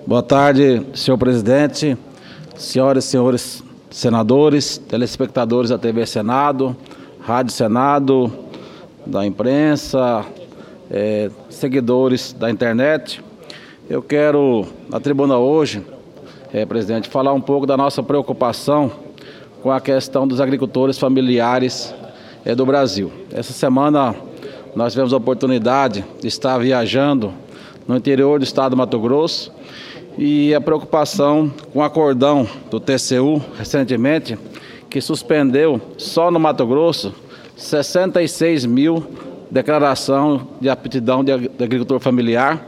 Boa tarde, senhor presidente, senhoras e senhores senadores, telespectadores da TV Senado, Rádio Senado, da imprensa, seguidores da internet. Eu quero, na tribuna hoje, presidente, falar um pouco da nossa preocupação com a questão dos agricultores familiares do Brasil. Essa semana nós tivemos a oportunidade de estar viajando no interior do estado do Mato Grosso e a preocupação com o acordão do TCU, recentemente, que suspendeu só no Mato Grosso 66 mil declaração de aptidão de agricultor familiar,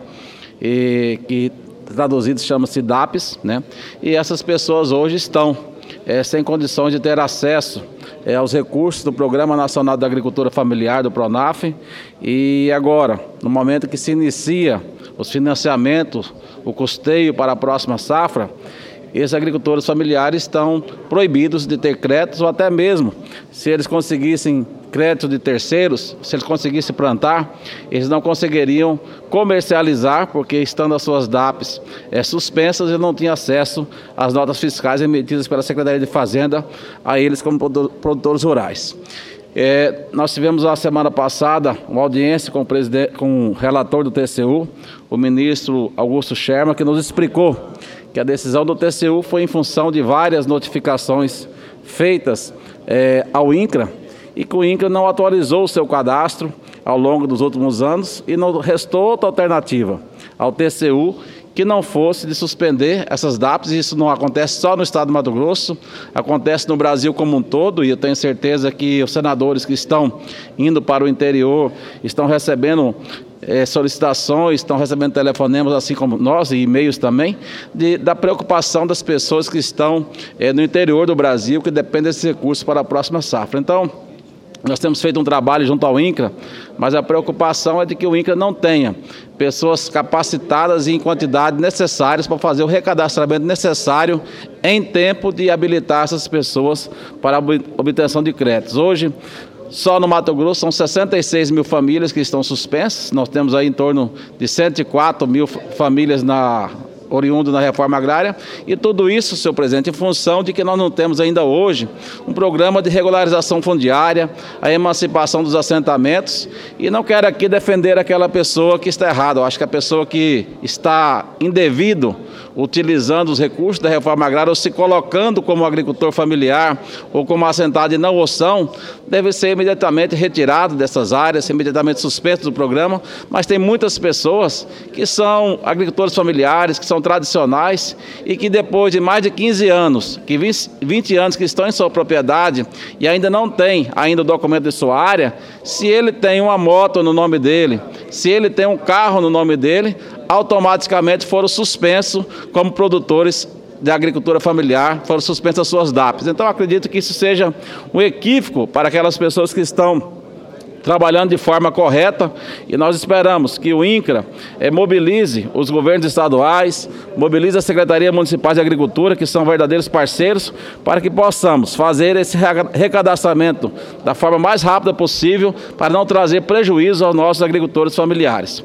que traduzido chama-se DAPs, né? E essas pessoas hoje estão sem condições de ter acesso aos recursos do Programa Nacional da Agricultura Familiar, do PRONAF, e agora, no momento que se inicia os financiamentos, o custeio para a próxima safra, esses agricultores familiares estão proibidos de ter créditos, ou até mesmo, se eles conseguissem crédito de terceiros, se eles conseguissem plantar, eles não conseguiriam comercializar, porque estando as suas DAPs suspensas, eles não tinham acesso às notas fiscais emitidas pela Secretaria de Fazenda a eles como produtores rurais. Nós tivemos na semana passada uma audiência com o relator do TCU, o ministro Augusto Scherman, que nos explicou que a decisão do TCU foi em função de várias notificações feitas ao INCRA, e que o INCRA não atualizou o seu cadastro ao longo dos últimos anos e não restou outra alternativa ao TCU que não fosse de suspender essas DAPs. Isso não acontece só no estado do Mato Grosso, acontece no Brasil como um todo, e eu tenho certeza que os senadores que estão indo para o interior estão recebendo solicitações, estão recebendo telefonemas, assim como nós, e e-mails também, da preocupação das pessoas que estão no interior do Brasil, que dependem desses recursos para a próxima safra. Então, nós temos feito um trabalho junto ao INCRA, mas a preocupação é de que o INCRA não tenha pessoas capacitadas e em quantidade necessárias para fazer o recadastramento necessário em tempo de habilitar essas pessoas para a obtenção de créditos. Hoje, só no Mato Grosso são 66 mil famílias que estão suspensas. Nós temos aí em torno de 104 mil famílias oriundo da reforma agrária, e tudo isso, senhor presidente, em função de que nós não temos ainda hoje um programa de regularização fundiária, a emancipação dos assentamentos, e não quero aqui defender aquela pessoa que está errada. Eu acho que a pessoa que está indevido utilizando os recursos da reforma agrária ou se colocando como agricultor familiar ou como assentado e não o são, deve ser imediatamente retirado dessas áreas, imediatamente suspenso do programa. Mas tem muitas pessoas que são agricultores familiares, que são tradicionais e que depois de mais de 15 anos, 20 anos que estão em sua propriedade e ainda não tem ainda o documento de sua área, se ele tem uma moto no nome dele, se ele tem um carro no nome dele, automaticamente foram suspensos como produtores de agricultura familiar, foram suspensas as suas DAPs. Então, acredito que isso seja um equívoco para aquelas pessoas que estão trabalhando de forma correta, e nós esperamos que o INCRA mobilize os governos estaduais, mobilize a Secretaria Municipal de Agricultura, que são verdadeiros parceiros, para que possamos fazer esse recadastramento da forma mais rápida possível, para não trazer prejuízo aos nossos agricultores familiares.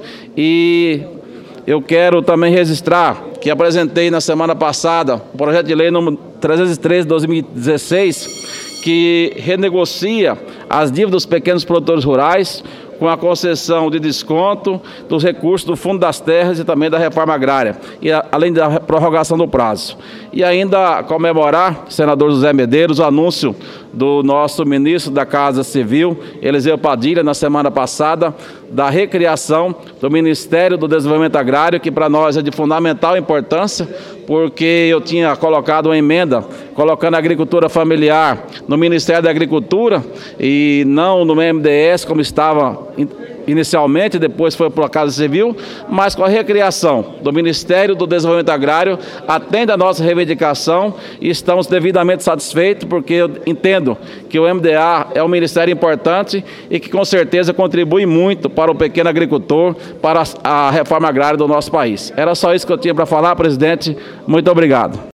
E eu quero também registrar que apresentei na semana passada o projeto de lei número 313 de 2016, que renegocia as dívidas dos pequenos produtores rurais com a concessão de desconto dos recursos do Fundo das Terras e também da reforma agrária, e além da prorrogação do prazo. E ainda comemorar, senador José Medeiros, o anúncio do nosso ministro da Casa Civil, Eliseu Padilha, na semana passada, da recriação do Ministério do Desenvolvimento Agrário, que para nós é de fundamental importância, porque eu tinha colocado uma emenda, colocando a agricultura familiar no Ministério da Agricultura e não no MDS, como estava inicialmente, depois foi para a Casa Civil, mas com a recriação do Ministério do Desenvolvimento Agrário, atende a nossa reivindicação e estamos devidamente satisfeitos, porque eu entendo que o MDA é um ministério importante e que com certeza contribui muito para o pequeno agricultor, para a reforma agrária do nosso país. Era só isso que eu tinha para falar, presidente. Muito obrigado.